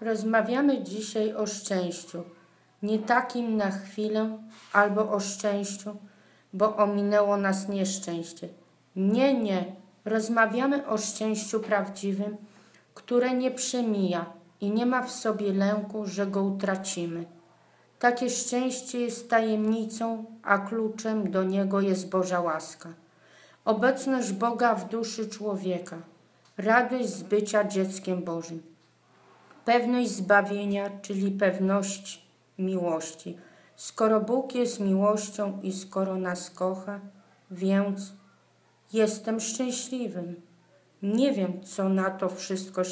Rozmawiamy dzisiaj o szczęściu, nie takim na chwilę albo o szczęściu, bo ominęło nas nieszczęście. Nie, rozmawiamy o szczęściu prawdziwym, które nie przemija i nie ma w sobie lęku, że go utracimy. Takie szczęście jest tajemnicą, a kluczem do niego jest Boża łaska. Obecność Boga w duszy człowieka, radość z bycia dzieckiem Bożym. Pewność zbawienia, czyli pewność miłości. Skoro Bóg jest miłością i skoro nas kocha, więc jestem szczęśliwym. Nie wiem, co na to wszystko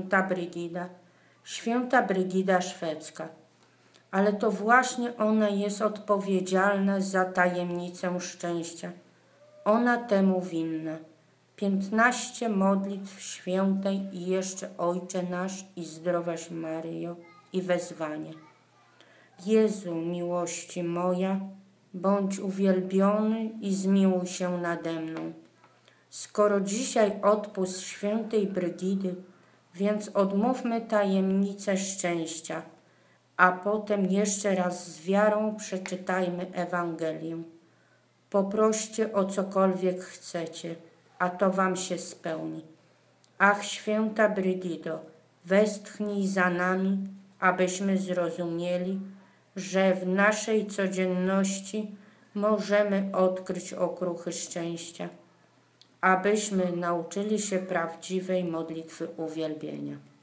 święta Brygida szwedzka, ale to właśnie ona jest odpowiedzialna za tajemnicę szczęścia. Ona temu winna. 15 modlitw świętej i jeszcze Ojcze nasz i zdrowaś Maryjo i wezwanie. Jezu, miłości moja, bądź uwielbiony i zmiłuj się nade mną. Skoro dzisiaj odpust świętej Brygidy, więc odmówmy tajemnicę szczęścia, a potem jeszcze raz z wiarą przeczytajmy Ewangelię. Poproście o cokolwiek chcecie, a to wam się spełni. Ach, święta Brygido, westchnij za nami, abyśmy zrozumieli, że w naszej codzienności możemy odkryć okruchy szczęścia, abyśmy nauczyli się prawdziwej modlitwy uwielbienia.